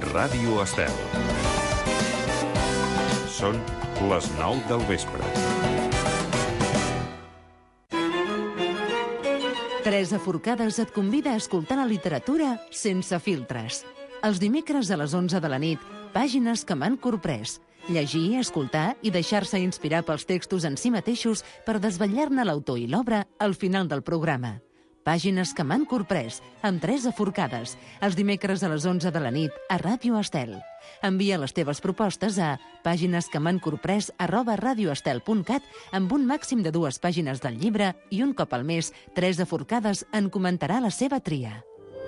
Ràdio Estel. Són les 9 del vespre. Teresa Forcades et convida a escoltar la literatura sense filtres. Els dimecres a les 11 de la nit, Pàgines que m'han corprès. Llegir, escoltar i deixar-se inspirar pels textos en si mateixos per desvetllar-ne l'autor i l'obra al final del programa. Pàgines que m'han corprès, amb Teresa Forcades, els dimecres a les 11 de la nit a Ràdio Estel. Envia les teves propostes a paginesquemhancorprès@radioestel.cat amb un màxim de 2 pàgines del llibre i un cop al mes, Teresa Forcades en comentarà la seva tria.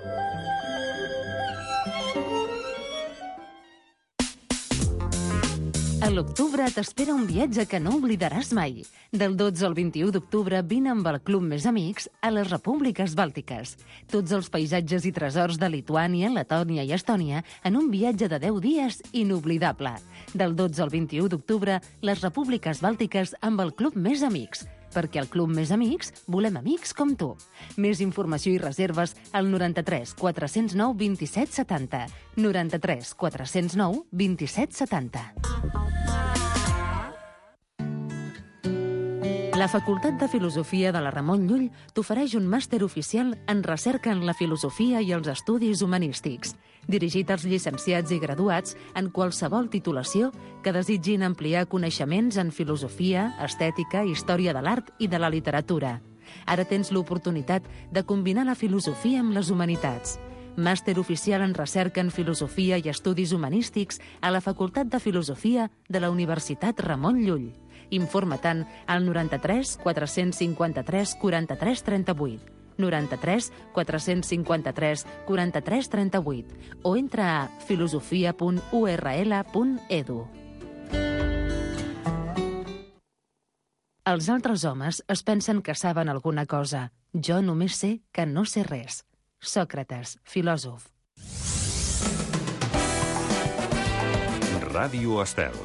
A l'octubre t'espera un viatge que no oblidaràs mai. Del 12 al 21 d'octubre vine amb el Club Més Amics a les Repúbliques Bàltiques. Tots els paisatges i tresors de Lituània, Letònia i Estònia en un viatge de 10 dies inoblidable. Del 12 al 21 d'octubre, les Repúbliques Bàltiques amb el Club Més Amics. Perquè al Club Més Amics volem amics com tu. Més informació i reserves al 93 409 27 70. 93 409 27 70. La Facultat de Filosofia de la Ramon Llull t'ofereix un màster oficial en recerca en la filosofia i els estudis humanístics, dirigit als llicenciats i graduats en qualsevol titulació que desitgin ampliar coneixements en filosofia, estètica, història de l'art i de la literatura. Ara tens l'oportunitat de combinar la filosofia amb les humanitats. Màster oficial en recerca en filosofia i estudis humanístics a la Facultat de Filosofia de la Universitat Ramon Llull. Informa-te'n al 93 453 43 38, 93 453 43 38 o entra a filosofia.url.edu. Els altres homes es pensen que saben alguna cosa. Jo només sé que no sé res. Sòcrates, filòsof. Ràdio Estel.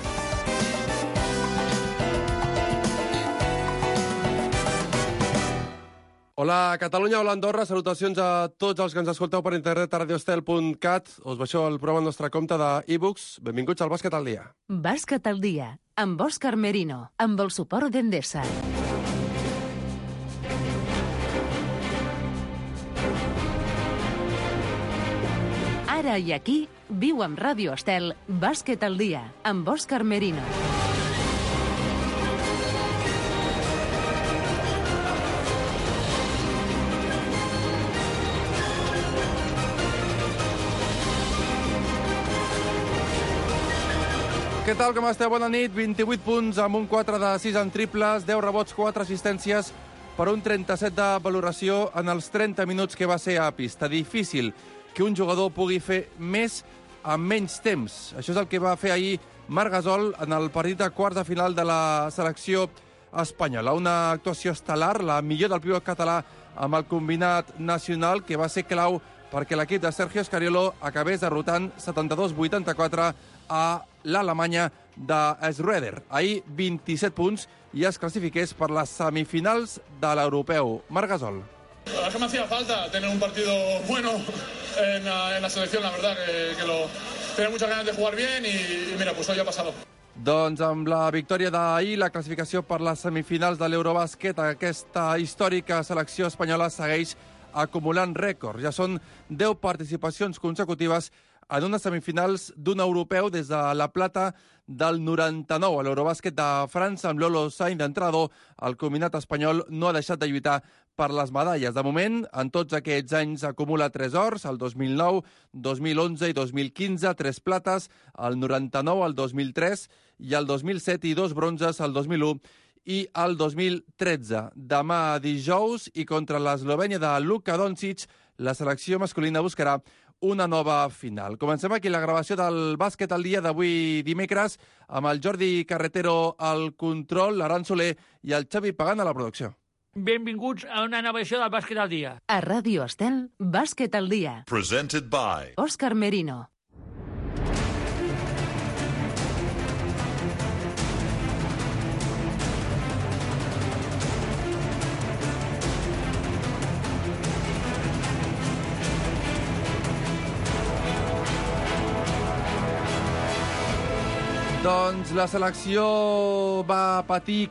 Hola Catalunya, hola Andorra, salutacions a tots els que ens escolteu per internet a radioestel.cat. Us baixeu el programa al nostre compte d'e-books. Benvinguts al Bàsquet al dia. Bàsquet al dia, amb Òscar Merino, amb el suport d'Endesa. Ara i aquí, viu amb Ràdio Estel, Bàsquet al dia, amb Òscar Merino. Què tal, com esteu? Bona nit. 28 punts amb un 4 de 6 en triples, 10 rebots, 4 assistències per un 37 de valoració en els 30 minuts que va ser a pista. Difícil que un jugador pugui fer més amb menys temps. Això és el que va fer ahir Marc Gasol en el partit de quarts de final de la selecció espanyola. Una actuació estel·lar, la millor del pivot català amb el combinat nacional, que va ser clau perquè l'equip de Sergio Scariolo acabés derrotant 72-84 a l'Alemanya de Schröder. Ahir 27 punts i es classifiqués per les semifinals de l'europeu. Marc Gasol. La verdad que me hacía falta tener un partido bueno en la selección, la verdad que tenía muchas ganas de jugar bien y mira, pues hoy ha pasado. Doncs amb la victòria d'ahir, la classificació per les semifinals de l'Eurobàsquet, aquesta històrica selecció espanyola segueix acumulant rècords. Ja són 10 participacions consecutives en unes semifinals d'un europeu des de la plata del 99. A l'Eurobàsquet de França, amb Lolo Sainz d'entrenador, el combinat espanyol no ha deixat de lluitar per les medalles. De moment, en tots aquests anys acumula 3 ors, el 2009, 2011 i 2015, 3 plates, el 99, el 2003 i el 2007 i 2 bronzes, el 2001 i el 2013. Demà dijous i contra l'Eslovènia de Luka Doncic, la selecció masculina buscarà una nova final. Comencem aquí la gravació del Bàsquet al dia d'avui dimecres amb el Jordi Carretero al control, l'Aran Soler i el Xavi Pagant a la producció. Benvinguts a una nova edició del Bàsquet al dia. A Ràdio Estel, Bàsquet al dia. Presented by Òscar Merino. Doncs la selecció va patir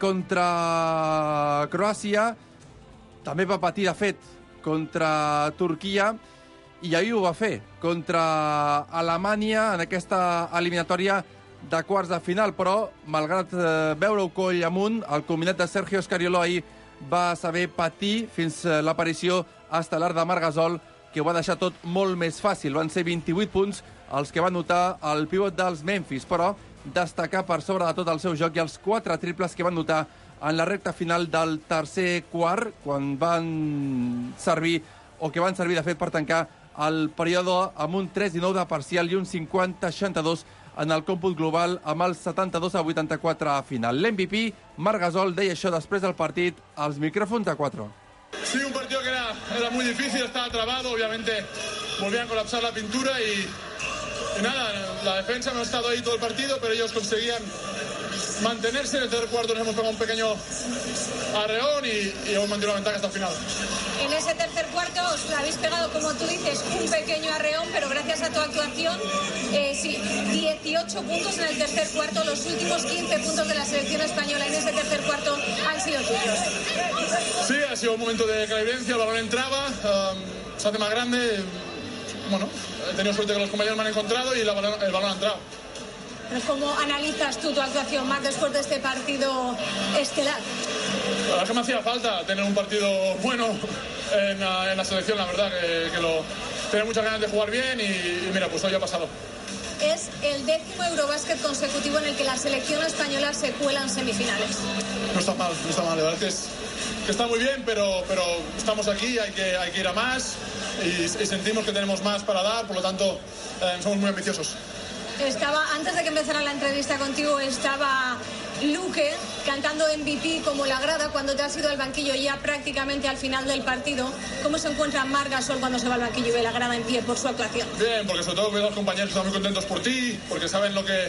contra Croàcia, també va patir, de fet, contra Turquia, i ahir ho va fer contra Alemanya en aquesta eliminatòria de quarts de final, però, malgrat veure-ho coll amunt, el combinat de Sergio Scariolo ahir va saber patir fins l'aparició estel·lar de Marc Gasol, que ho va deixar tot molt més fàcil. Van ser 28 punts els que va notar el pivot dels Memphis, però destacar per sobre de tot el seu joc i els 4 triples que van notar en la recta final del tercer quart, quan van servir, o que van servir de fet per tancar el període amb un 3-19 de parcial i un 50-62 en el còmput global amb el 72-84 final. L'MVP, Marc Gasol, deia això després del partit als micròfons de 4. Sí, un partido que era muy difícil, estaba trabado, obviamente volvían a colapsar la pintura y nada, la defensa no ha estado ahí todo el partido, pero ellos conseguían mantenerse. En el tercer cuarto nos hemos pegado un pequeño arreón y hemos mantenido la ventaja hasta el final. En ese tercer cuarto os habéis pegado, como tú dices, un pequeño arreón, pero gracias a tu actuación, sí, 18 puntos en el tercer cuarto. Los últimos 15 puntos de la selección española en ese tercer cuarto han sido tuyos. Sí, ha sido un momento de clarividencia, el balón entraba, se hace más grande. Bueno, he tenido suerte que los compañeros me han encontrado y el balón ha entrado. ¿Cómo analizas tú tu actuación, Marc, después de este partido estelar? La verdad que me hacía falta tener un partido bueno en la selección, la verdad, tenía muchas ganas de jugar bien y mira, pues hoy ha pasado. Es el 10º Eurobásquet consecutivo en el que la selección española se cuela en semifinales. No está mal, la verdad que está muy bien, pero estamos aquí, hay que ir a más y sentimos que tenemos más para dar, por lo tanto somos muy ambiciosos. Antes de que empezara la entrevista contigo, estaba Luque cantando MVP como la grada cuando te has ido al banquillo ya prácticamente al final del partido. ¿Cómo se encuentra Marc Gasol cuando se va al banquillo y ve la grada en pie por su actuación? Bien, porque sobre todo veo a los compañeros que están muy contentos por ti, porque saben lo que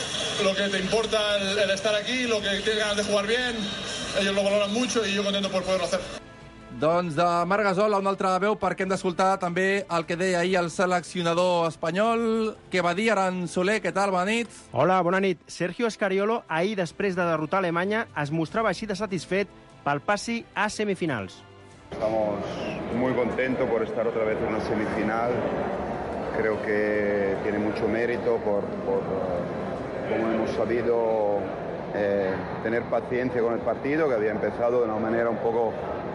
te importa el estar aquí, lo que tienes ganas de jugar bien. Ellos lo valoran mucho y yo contento por poderlo hacer. Doncs de Marc Gasol a una altra veu, perquè hem d'escoltar també el que deia ahir el seleccionador espanyol. Què va dir Aran Soler? Què tal? Bona nit. Hola, bona nit. Sergio Scariolo, ahir, després de derrotar Alemanya, es mostrava així de satisfet pel passi a semifinals. Estamos muy contentos por estar otra vez en una semifinal. Creo que tiene mucho mérito por cómo hemos sabido tener paciencia con el partido, que había empezado de una manera un poco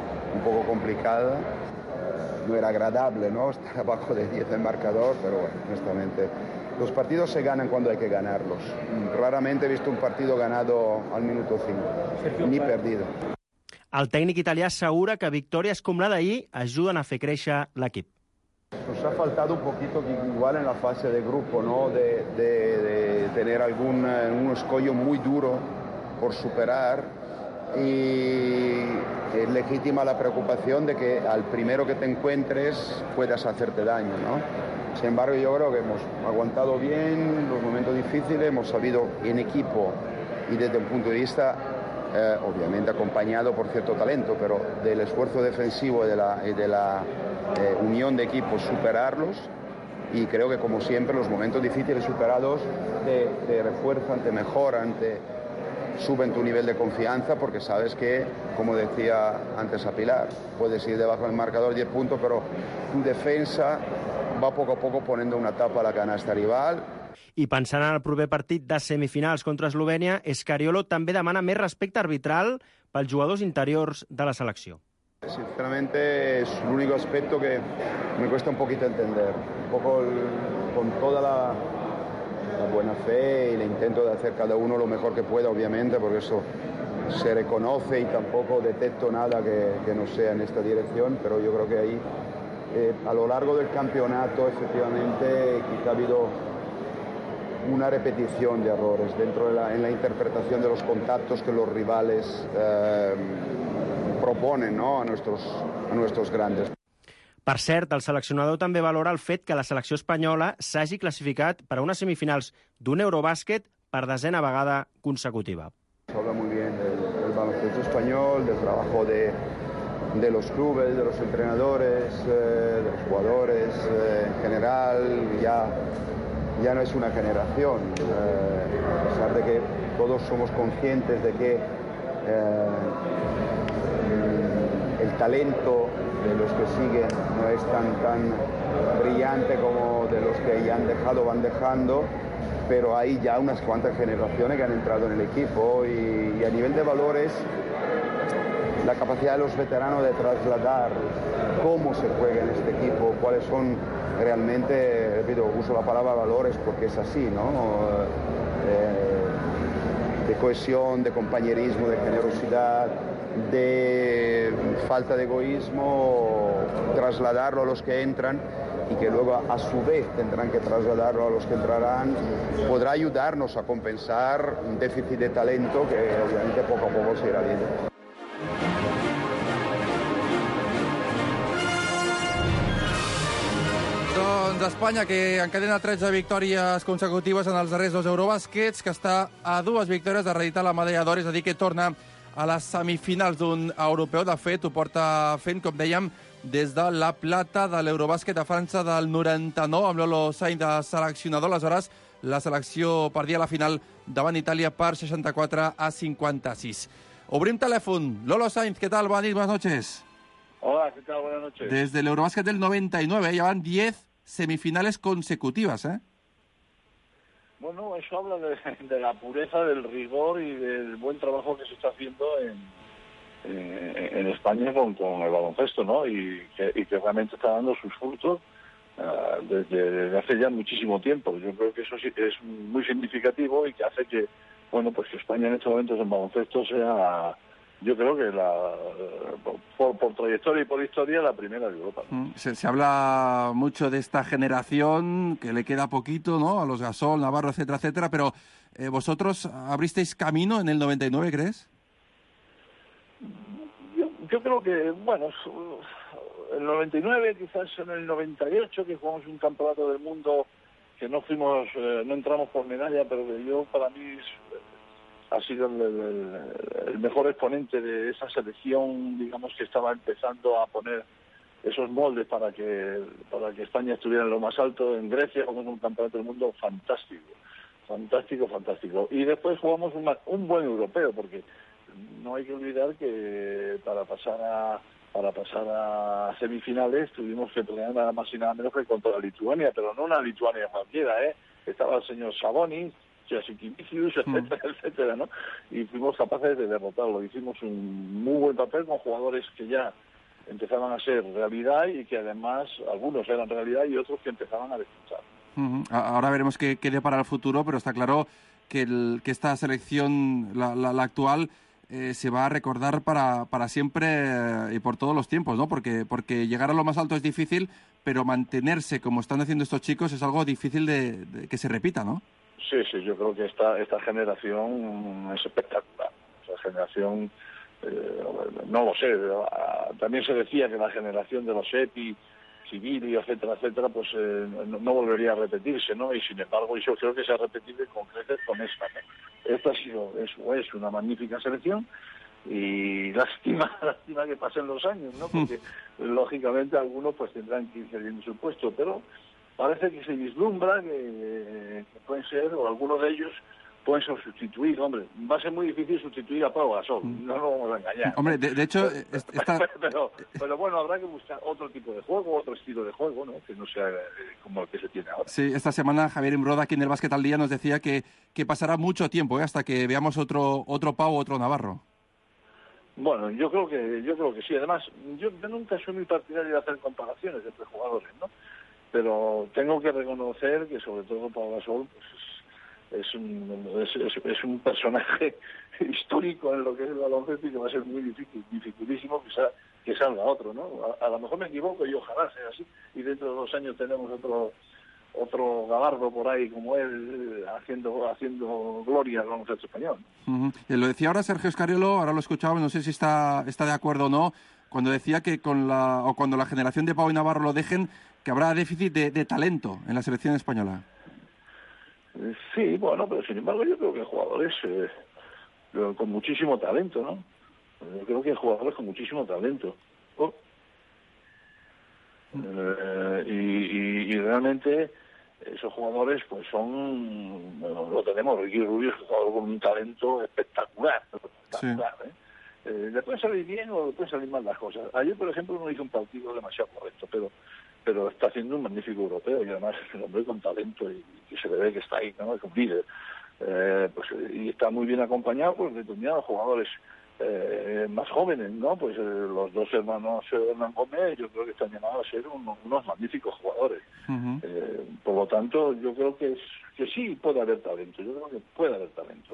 complicada. No era agradable, ¿no?, estar abajo de 10 en marcador, pero bueno, honestamente, los partidos se ganan cuando hay que ganarlos. Raramente he visto un partido ganado al minuto 5, ni perdido. El tècnic italià assegura que victòries com la d'ahir ajuden a fer créixer l'equip. Nos ha faltado un poquito, igual en la fase de grupo, ¿no?, de tener un escollo muy duro por superar. Y es legítima la preocupación de que al primero que te encuentres puedas hacerte daño, ¿no? Sin embargo, yo creo que hemos aguantado bien los momentos difíciles, hemos sabido en equipo y desde un punto de vista, obviamente acompañado por cierto talento, pero del esfuerzo defensivo y de la unión de equipos, superarlos. Y creo que, como siempre, los momentos difíciles superados te refuerzan, te mejoran, suben tu nivel de confianza, porque sabes que, como decía antes a Pilar, puedes ir debajo del marcador 10 puntos, pero tu defensa va poco a poco poniendo una tapa a la canasta rival. I pensant en el proper partit de semifinals contra Eslovènia, Scariolo també demana més respecte arbitral pels jugadors interiors de la selecció. Sinceramente es el único aspecto que me cuesta un poquito entender. Un poco con toda la buena fe y el intento de hacer cada uno lo mejor que pueda, obviamente, porque eso se reconoce y tampoco detecto nada que no sea en esta dirección, pero yo creo que ahí, a lo largo del campeonato, efectivamente, quizá ha habido una repetición de errores en la interpretación de los contactos que los rivales proponen, ¿no?, a nuestros grandes. Per cert, el seleccionador també valora el fet que la selecció espanyola s'hagi classificat per a unes semifinals d'un Eurobàsquet per 10ª vegada consecutiva. Se habla muy bien del baloncesto español, del trabajo de los clubes, de los entrenadores, de los jugadores en general. Ya ya no es una generación, a pesar de que todos somos conscientes de que el talento de los que siguen no es tan brillante como de los que ya han dejado, van dejando, pero hay ya unas cuantas generaciones que han entrado en el equipo y a nivel de valores, la capacidad de los veteranos de trasladar cómo se juega en este equipo, cuáles son realmente, repito, uso la palabra valores porque es así, ¿no? De cohesión, de compañerismo, de generosidad, de falta de egoísmo, trasladarlo a los que entran y que luego a su vez tendrán que trasladarlo a los que entrarán, podrá ayudarnos a compensar un déficit de talento que obviamente poco a poco se irá viendo. Doncs Espanya, que encadena 13 victòries consecutives en els darrers 2 Eurobàsquets, que està a 2 victòries de reeditar la medalla d'or, és a dir, que torna a les semifinals d'un europeu. De fet, ho porta fent, com dèiem, des de la plata de l'Eurobàsquet a França del 99, amb Lolo Sainz de seleccionador. Aleshores, la selecció perdia la final davant Itàlia per 64-56. Obrim telèfon. Lolo Sainz, ¿qué tal? Buenas noches. Hola, ¿qué tal? Buenas noches. Desde el Eurobàsquet del 99, ya van 10 semifinales consecutivas, ¿eh? Bueno, eso habla de la pureza, del rigor y del buen trabajo que se está haciendo en España con el baloncesto, ¿no? Y que realmente está dando sus frutos desde hace ya muchísimo tiempo. Yo creo que eso sí es muy significativo y que hace que, bueno, pues que España en estos momentos en baloncesto sea, yo creo que por trayectoria y por historia, la primera de Europa. Se habla mucho de esta generación, que le queda poquito, ¿no? A los Gasol, Navarro, etcétera, etcétera, pero ¿vosotros abristeis camino en el 99, crees? Yo creo que, bueno, el 99, quizás en el 98, que jugamos un campeonato del mundo que no entramos por medalla, pero que para mí ha sido el mejor exponente de esa selección, digamos, que estaba empezando a poner esos moldes para que España estuviera en lo más alto. En Grecia jugamos un campeonato del mundo fantástico. Y después jugamos un buen europeo, porque no hay que olvidar que para pasar a semifinales tuvimos que pelear nada más y nada menos que contra Lituania, pero no una Lituania cualquiera, ¿eh? Estaba el señor Sabonis, Jasikivicius, etcétera, ¿no? Y fuimos capaces de derrotarlo. Hicimos un muy buen papel con jugadores que ya empezaban a ser realidad y que además algunos eran realidad y otros que empezaban a descansar. Ahora veremos qué quede para el futuro, pero está claro que esta selección, la actual, se va a recordar para siempre y por todos los tiempos, ¿no? Porque llegar a lo más alto es difícil, pero mantenerse como están haciendo estos chicos es algo difícil de que se repita, ¿no? Sí, yo creo que esta generación es espectacular. Esa generación, no lo sé, también se decía que la generación de los EPI, Civili, etcétera, pues no volvería a repetirse, ¿no? Y sin embargo, yo creo que se ha repetido con creces con esta, ¿no? Esta es una magnífica selección y lástima que pasen los años, ¿no? Porque lógicamente algunos pues tendrán que ir cediendo su puesto, pero parece que se vislumbra que pueden ser, o algunos de ellos pueden ser sustituir. Hombre, va a ser muy difícil sustituir a Pau Gasol, no lo vamos a engañar. Hombre, de hecho... Pero bueno, habrá que buscar otro tipo de juego, otro estilo de juego, ¿no? Que no sea como el que se tiene ahora. Sí, esta semana Javier Imbroda, aquí en el Básquet al Día, nos decía que pasará mucho tiempo, hasta que veamos otro Pau o otro Navarro. Bueno, yo creo que sí. Además, yo nunca soy muy partidario de hacer comparaciones entre jugadores, ¿no? Pero tengo que reconocer que sobre todo Pau Gasol pues, es un personaje histórico en lo que es el baloncesto y que va a ser muy dificilísimo que salga otro, ¿no? A lo mejor me equivoco y ojalá sea así y dentro de 2 años tenemos otro Gabardo por ahí como él haciendo gloria al baloncesto español. Lo decía ahora Sergio Scariolo, ahora lo escuchaba, no sé si está de acuerdo o no, cuando decía que cuando la generación de Pau y Navarro lo dejen, que habrá déficit de talento en la selección española. Sí, bueno, pero sin embargo yo creo que hay jugadores con muchísimo talento, ¿no? Yo creo que hay jugadores con muchísimo talento. Y realmente esos jugadores pues lo tenemos. Ricky Rubio es un jugador con un talento espectacular, le pueden salir bien o le pueden salir mal las cosas. Ayer, por ejemplo, no hizo un partido demasiado correcto, pero está haciendo un magnífico europeo, y además es un hombre con talento y se le ve que está ahí, ¿no? Es un líder. Y está muy bien acompañado por determinados jugadores más jóvenes, ¿no? Pues los dos hermanos Hernán Gómez, yo creo que están llamados a ser unos magníficos jugadores. Por lo tanto, yo creo que sí puede haber talento. Yo creo que puede haber talento.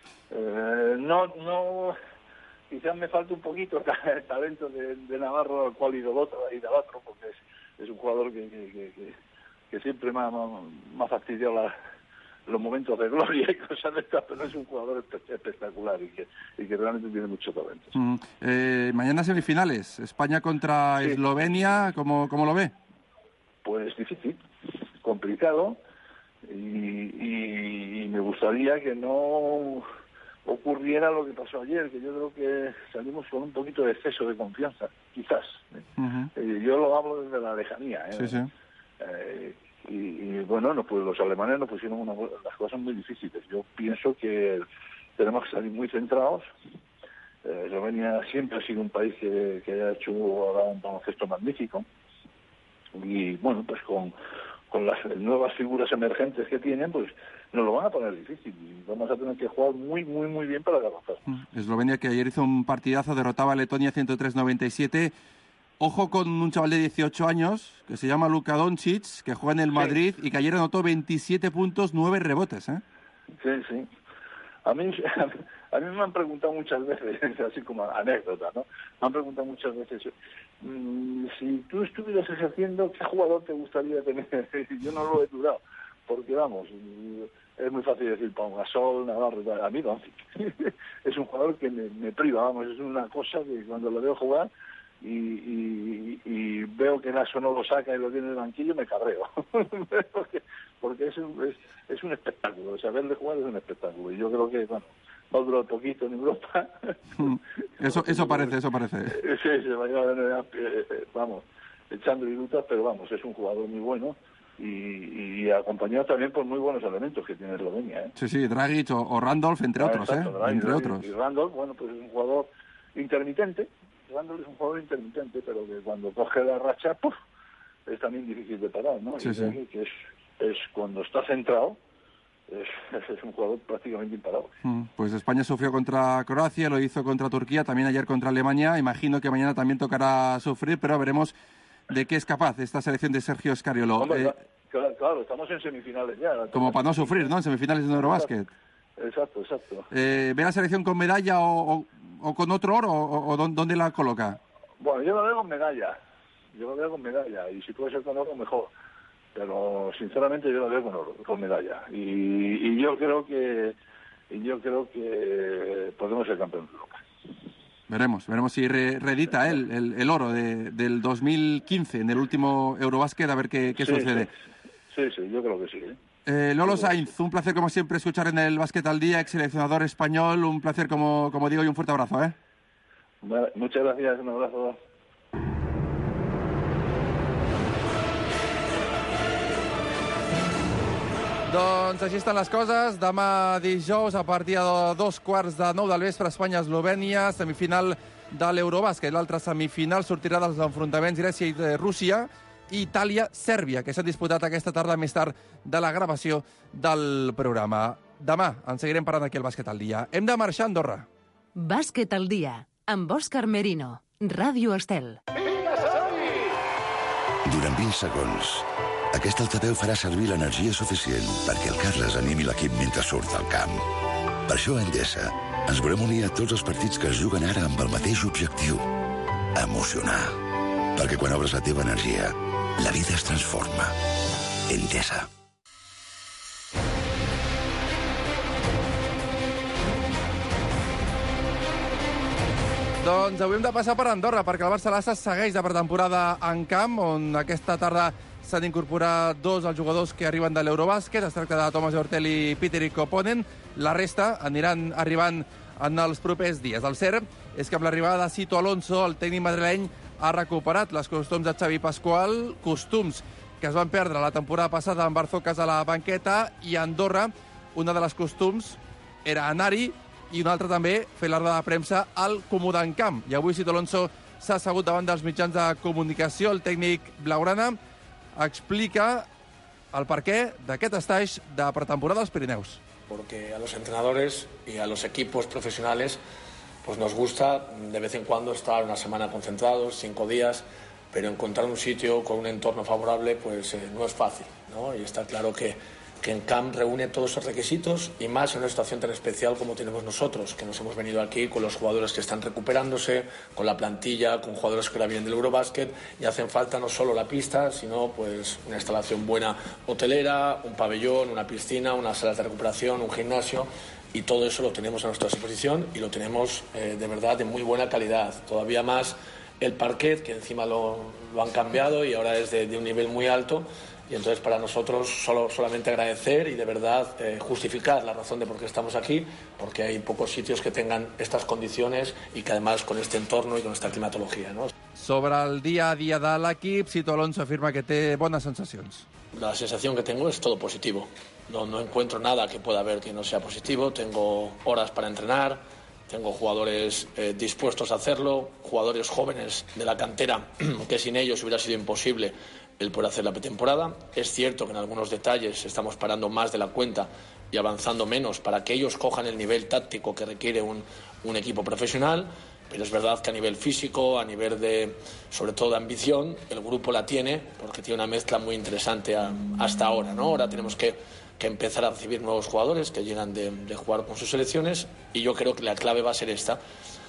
No, quizás me falta un poquito el talento de Navarro, al cual idolatro, porque es un jugador que siempre me ha fastidiado los momentos de gloria y cosas de estas, pero es un jugador espectacular y que realmente tiene mucho talento. Mañana semifinales, España contra Eslovenia, ¿cómo lo ve? Pues difícil, complicado, y me gustaría que no ocurriera lo que pasó ayer, que yo creo que salimos con un poquito de exceso de confianza, quizás. Yo lo hablo desde la lejanía. Y bueno, los alemanes nos pusieron las cosas muy difíciles. Yo pienso que tenemos que salir muy centrados. Eslovenia siempre ha sido un país que ha hecho ahora un baloncesto magnífico, y bueno, pues con las nuevas figuras emergentes que tienen, pues nos lo van a poner difícil y vamos a tener que jugar muy, muy, muy bien para avanzar. Eslovenia, que ayer hizo un partidazo, derrotaba a Letonia 103-97. Ojo con un chaval de 18 años que se llama Luka Doncic, que juega en el Madrid y que ayer anotó 27 puntos, 9 rebotes. Sí. A mí me han preguntado muchas veces, así como anécdota, ¿no? Me han preguntado muchas veces, si tú estuvieras ejerciendo, ¿qué jugador te gustaría tener? Yo no lo he dudado, porque vamos, es muy fácil decir Pau Gasol, Navarro, a mí no. Es un jugador que me priva, vamos, es una cosa que cuando lo veo jugar y veo que Naso no lo saca y lo tiene en el banquillo, me cabreo. porque es un espectáculo, saberle jugar es un espectáculo, y yo creo que, bueno, no duró poquito en Europa. Eso parece. Sí, se va a vamos, echando virutas, pero vamos, es un jugador muy bueno y acompañado también por muy buenos elementos que tiene Eslovenia. Sí, Dragic o Randolph, entre otros. Entre otros. Y Randolph, bueno, pues es un jugador intermitente. Randolph es un jugador intermitente, pero que cuando coge la racha, ¡puf!, es también difícil de parar, ¿no? Sí. Que es cuando está centrado, es un jugador prácticamente imparable. Pues España sufrió contra Croacia, lo hizo contra Turquía, también ayer contra Alemania. Imagino que mañana también tocará sufrir, pero veremos de qué es capaz esta selección de Sergio Scariolo. Hombre, claro, estamos en semifinales ya. Como para no sufrir, ¿no? En semifinales de Eurobásquet. Exacto. ¿Ve la selección con medalla o con otro oro, o dónde la coloca? Bueno, yo lo veo con medalla, y si puede ser con oro, mejor. Pero sinceramente yo lo veo con medalla. Y yo creo que podemos ser campeones de Europa. Veremos si reedita el oro del 2015 en el último Eurobásquet, a ver qué sucede. Sí, yo creo que sí. Lolo Sainz, un placer como siempre escuchar en el Básquet al Día, ex seleccionador español, un placer como digo, y un fuerte abrazo. Muchas gracias, un abrazo. Doncs així estan les coses. Demà dijous, a partir de 2:15 del vespre, Espanya-Eslovènia, semifinal de l'Eurobàsquet. L'altra semifinal sortirà dels enfrontaments Grècia i Rússia, i Itàlia-Sèrbia, que s'han disputat aquesta tarda més tard de la gravació del programa. Demà en seguirem parlant aquí al Bàsquet al Dia. Hem de marxar a Andorra. Bàsquet al Dia, amb Òscar Merino, Ràdio Estel. Durant 20 segons, aquest altaveu farà servir l'energia suficient perquè el Carles animi l'equip mentre surt al camp. Per això a Endesa ens volem unir a tots els partits que es juguen ara amb el mateix objectiu: emocionar. Perquè quan obres la teva energia, la vida es transforma. Endesa. Doncs avui hem de passar per Andorra, perquè el Barça segueix de pretemporada en camp, on aquesta tarda s'han incorporat dos els jugadors que arriben de l'Eurobàsquet. Es tracta de Thomas Hortel i Peter Koponen. La resta aniran arribant en els propers dies. El cert és que amb l'arribada de Sito Alonso, el tècnic madrileny ha recuperat les costums de Xavi Pascual, costums que es van perdre la temporada passada amb Barzocas a la banqueta, i a Andorra una de les costums era anar-hi i una altra també fer la roda de premsa al Comodant Camp. I avui Sito Alonso s'ha assegut davant dels mitjans de comunicació. El tècnic blaugrana explica el perquè d'aquest estatge de pretemporada als Pirineus. Porque a los entrenadores y a los equipos profesionales pues nos gusta de vez en cuando estar una semana concentrados, 5 días, pero encontrar un sitio con un entorno favorable pues no es fácil, ¿no? Y está claro que en Camp reúne todos esos requisitos y más en una situación tan especial como tenemos nosotros, que nos hemos venido aquí con los jugadores que están recuperándose, con la plantilla, con jugadores que ahora vienen del Eurobasket, y hacen falta no solo la pista, sino pues una instalación buena hotelera, un pabellón, una piscina, unas salas de recuperación, un gimnasio, y todo eso lo tenemos a nuestra disposición y lo tenemos de verdad de muy buena calidad. Todavía más el parquet, que encima lo han cambiado y ahora es de un nivel muy alto. Y entonces para nosotros solamente agradecer y de verdad justificar la razón de por qué estamos aquí, porque hay pocos sitios que tengan estas condiciones y que además con este entorno y con esta climatología, ¿no? Sobre el dia a dia de l'equip, Sito Alonso afirma que té bones sensacions. La sensación que tengo es todo positivo. No encuentro nada que pueda haber que no sea positivo. Tengo horas para entrenar, tengo jugadores dispuestos a hacerlo, jugadores jóvenes de la cantera que sin ellos hubiera sido imposible el poder hacer la pretemporada. Es cierto que en algunos detalles estamos parando más de la cuenta y avanzando menos para que ellos cojan el nivel táctico que requiere un equipo profesional, pero es verdad que a nivel físico, a nivel de, sobre todo de ambición, el grupo la tiene, porque tiene una mezcla muy interesante hasta ahora, ¿no? Ahora tenemos que empezar a recibir nuevos jugadores que llegan de jugar con sus selecciones, y yo creo que la clave va a ser esta.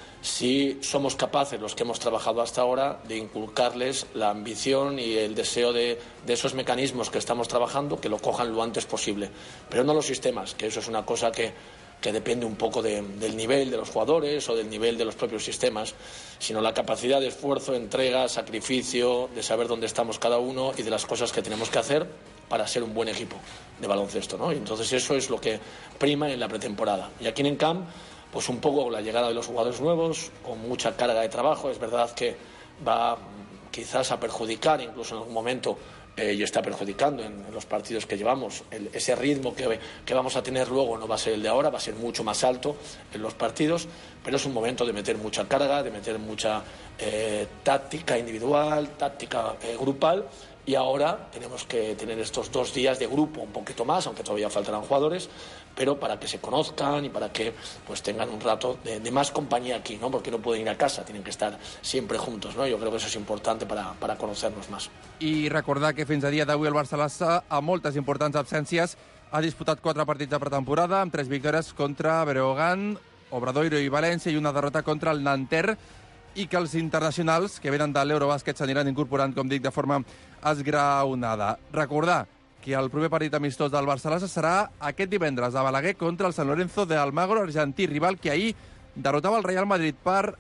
Si somos capaces, los que hemos trabajado hasta ahora, de inculcarles la ambición y el deseo de esos mecanismos que estamos trabajando, que lo cojan lo antes posible. Pero no los sistemas, que eso es una cosa que depende un poco del nivel de los jugadores o del nivel de los propios sistemas, sino la capacidad de esfuerzo, entrega, sacrificio, de saber dónde estamos cada uno y de las cosas que tenemos que hacer para ser un buen equipo de baloncesto, ¿no? Y entonces eso es lo que prima en la pretemporada. Y aquí en Camp, pues un poco con la llegada de los jugadores nuevos, con mucha carga de trabajo. Es verdad que va quizás a perjudicar, incluso en algún momento, y está perjudicando en los partidos que llevamos. Ese ritmo que vamos a tener luego no va a ser el de ahora, va a ser mucho más alto en los partidos, pero es un momento de meter mucha carga, de meter mucha táctica individual, táctica grupal. Y ahora tenemos que tener estos 2 días de grupo un poquito más, aunque todavía faltarán jugadores, pero para que se conozcan y para que pues tengan un rato de más compañía aquí, ¿no? Porque no pueden ir a casa, tienen que estar siempre juntos, ¿no? Yo creo que eso es importante para conocernos más. I recordar que fins a dia d'avui el Barça, amb moltes importants absències, ha disputat 4 partits de pretemporada, amb 3 victòries contra Breogán, Obradoiro i València, i una derrota contra el Nanterre, i que els internacionals que venen de l'Eurobàsquet s'aniran incorporant, com dic, de forma esgraonada. Recordar que el proper partit amistós del Barça serà aquest divendres a Balaguer contra el San Lorenzo de Almagro, argentí, rival que ahir derrotava el Real Madrid per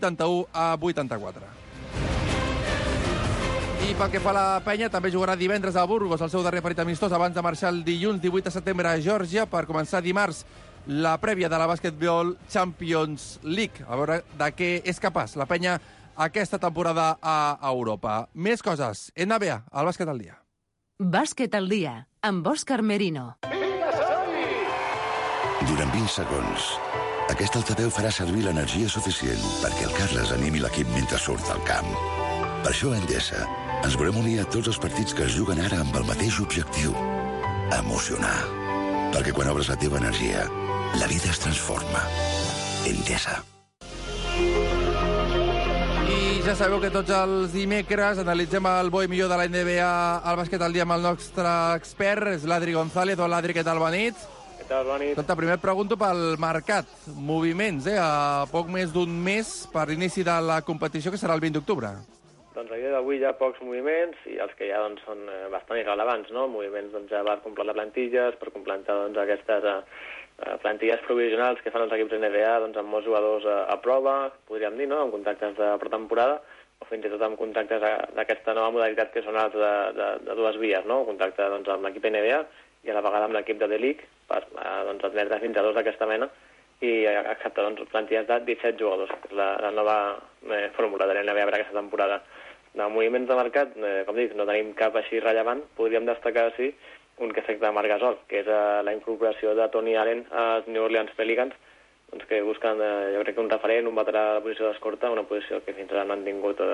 81-84. I pel que fa a la penya, també jugarà divendres a Burgos el seu darrer partit amistós abans de marxar el dilluns 18 de setembre a Geòrgia per començar dimarts la prèvia de la Basketball Champions League. A veure de què és capaç la penya aquesta temporada a Europa. Més coses. NBA, al Bàsquet al dia. Bàsquet al dia, amb Òscar Merino. Durant 20 segons, aquest altaveu farà servir l'energia suficient perquè el Carles animi l'equip mentre surt al camp. Per això a Endesa ens volem unir a tots els partits que es juguen ara amb el mateix objectiu: emocionar. Perquè quan obres la teva energia, la vida es transforma. Endesa. I ja sabeu que tots els dimecres analitzem el bo i millor de la NBA al Bàsquet al dia amb el nostre expert, és l'Adri González. Hola, Adri, què tal? Bona nit. Què tal? Bona nit. Escolta, primer et pregunto pel mercat. Moviments, a poc més d'un mes per l'inici de la competició, que serà el 20 d'octubre. Doncs a dia d'avui hi ha pocs moviments i els que hi ha són bastant irrelevants, no? Moviments per completar plantilles, per completar aquestes plantilles provisionals que fan els equips NBA amb molts jugadors a prova, podríem dir, no? Amb contactes de pretemporada, o fins i tot amb contactes d'aquesta nova modalitat que són els de 2 vies, no? Contacte amb l'equip NBA i a la vegada amb l'equip de D-League per admetre fins a 2 d'aquesta mena i acceptar plantilles de 17 jugadors, que és la nova fórmula de la NBA per aquesta temporada. De moviments de mercat, com dic, no tenim cap així rellevant. Podríem destacar, sí, un que afecta a Marc Gasol, que és la incorporació de Tony Allen als New Orleans Pelicans, doncs que busquen, jo crec que un referent, un veterà de la posició d'escorta, una posició que fins ara no han tingut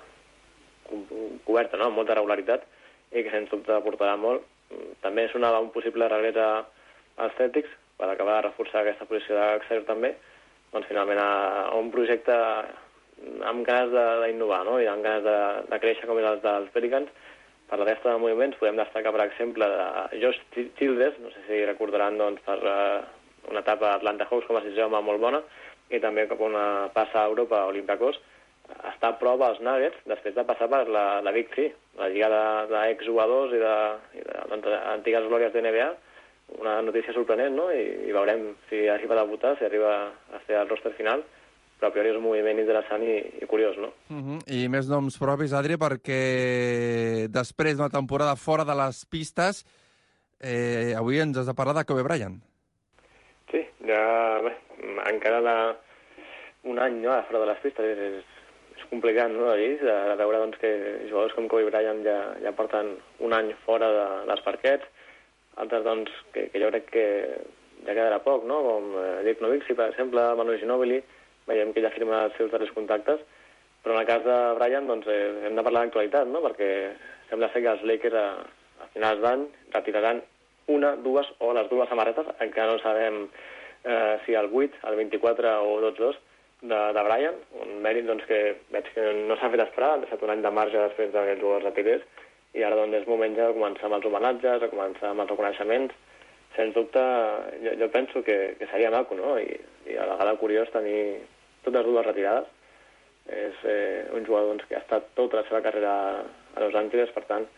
coberta, no?, amb molta regularitat, i que sens dubte aportarà molt. També sonava un possible regrés als Celtics per acabar de reforçar aquesta posició d'exterior també, doncs finalment a un projecte amb ganes d'innovar, no?, i amb ganes de créixer com és els dels Pelicans. Per la resta de moviments podem destacar, per exemple, de Josh Childress, no sé si recordaran, doncs, per una etapa a Atlanta Hawks com a sisè home molt bona, i també cap a una passa a Europa a Olympiacos. Està a prova als Nuggets després de passar per la Big Three, la lliga d'exjugadors i d'antigues glòries de NBA. Una notícia sorprenent, no?, i veurem si arriba a debutar, si arriba a ser al roster final, però a priori és un moviment interessant i curiós, no? I més noms propis, Adri, perquè després d'una temporada fora de les pistes, avui ens has de parlar de Kobe Bryant. Sí, ja encara un any, no?, fora de les pistes és complicat, no?, de veure doncs, que jugadors com Kobe Bryant ja porten un any fora dels parquets, altres doncs, que jo crec que ja quedarà poc, no?, com Dirk Nowitzki, per exemple, Manu Ginobili. Veiem que ja firma els seus darrers contactes, però en el cas de Bryant doncs, hem de parlar d'actualitat, no?, perquè sembla ser que els Lakers a finals d'any retiraran una, dues o les dues samarretes, encara no sabem si el 8, el 24 o 2 de Bryant, un mèrit doncs, que veig que no s'ha fet esperar, ha estat un any de marge després que els jugadors retirés, i ara doncs, és moment ja de començar amb els homenatges, de començar amb els reconeixements. Sens dubte, jo penso que seria maco, no?, i a la vegada curiós tenir totes dues retirades. És un jugador doncs, que ha estat tota la seva carrera a Los Angeles, per tant,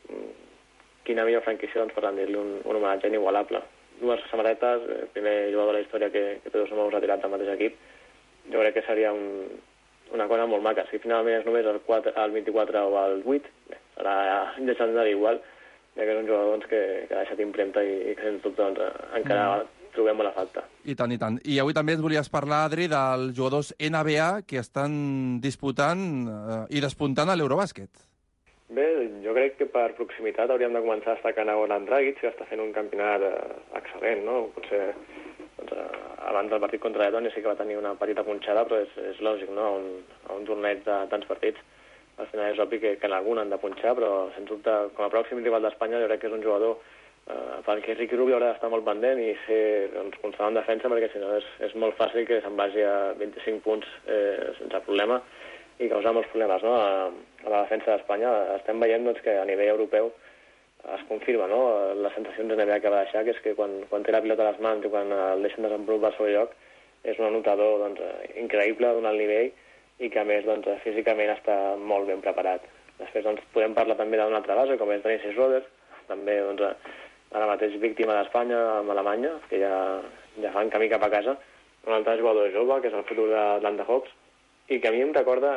quina millor franquícia doncs, per rendir-li un homenatge inigualable. Dues samarretes, primer jugador de la història que té dos números retirats del mateix equip, jo crec que seria una cosa molt maca. Si finalment és només el 24 o el 8, serà llegendari igual, ja que és un jugador doncs, que ha deixat impremta i que sens dubte doncs, encara trobem molt a falta. I tant, i tant. I avui també ens volies parlar, Adri, dels jugadors NBA que estan disputant i despuntant a l'Eurobàsquet. Bé, jo crec que per proximitat hauríem de començar destacant a Goran Dragic, que està fent un campionat excel·lent, no? Potser doncs, abans del partit contra Letònia sí que va tenir una petita punxada, però és lògic, no? A un torneig de tants partits. Al final és obvi que en algun han de punxar, però sens dubte, com a pròxim rival d'Espanya, jo crec que és un jugador perquè Ricky Rubio haurà d'estar molt pendent i ser doncs, constant en defensa, perquè si no és molt fàcil que se'n vagi a 25 punts sense problema i causar molts problemes, no? A la defensa d'Espanya. Estem veient doncs, que a nivell europeu es confirma, no?, les sensacions de NBA que va deixar, que és que quan té la pilota a les mans i quan el deixen desenvolupar el seu joc és un anotador doncs, increïble, d'un alt nivell i que a més doncs, físicament està molt ben preparat. Després doncs, podem parlar també d'una altra base, com és Dennis Schroeder, també doncs, ara mateix víctima d'Espanya amb Alemanya, que ja fan camí cap a casa, un altre jugador jove, que és el futur d'Atlanta Hawks, i que a mi em recorda,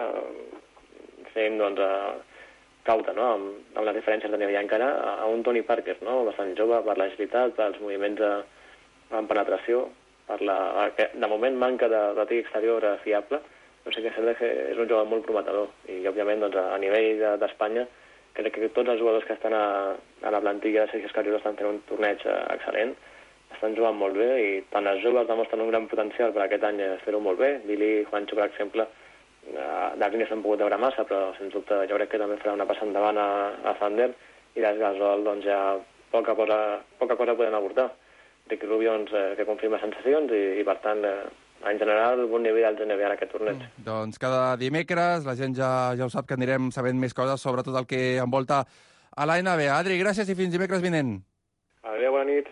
sent doncs, cauta, no?, amb les diferències de nivell encara, a un Tony Parker, no?, bastant jove, per l'agilitat, pels moviments en penetració, de moment manca de tir exterior fiable, però sí que sembla que és un jugador molt prometedor, i òbviament doncs, a nivell d'Espanya, crec que tots els jugadors que estan a la plantilla de Sergio Escariolo estan fent un torneig excel·lent, estan jugant molt bé i tant els joves demostren un gran potencial per aquest any fer-ho molt bé. Billy i Juancho, per exemple, d'Agni s'han pogut veure massa, però sens dubte jo crec que també farà una passa endavant a Thunder i des Gasol doncs, ja poca cosa poden aportar. Ricky Rubio que confirma sensacions i per tant en general, bon nivell als NBA en aquest torneig. Doncs cada dimecres la gent ja ho sap que anirem sabent més coses sobre tot el que envolta a la NBA. Adri, gràcies i fins dimecres vinent. Adéu, bona nit.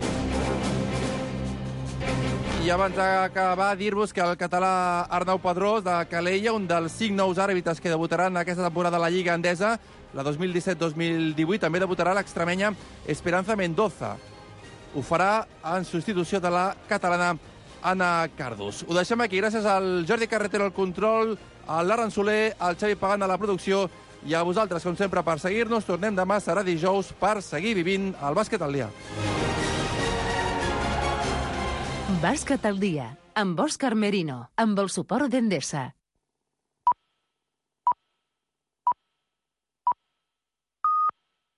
I abans d'acabar, dir-vos que el català Arnau Pedrós de Calella, un dels 5 nous àrbitres que debutaran aquesta temporada a la Lliga Endesa, la 2017-2018, també debutarà l'extremenya Esperanza Mendoza. Ho farà en substitució de la catalana Anna Cardús. Ho deixem aquí. Gràcies al Jordi Carretero al control, al Laran Soler, al Xavi Pagant a la producció i a vosaltres, com sempre, per seguir-nos. Tornem demà, serà dijous, per seguir vivint el bàsquet al dia. Bàsquet al dia, amb Òscar Merino, amb el suport d'Endesa.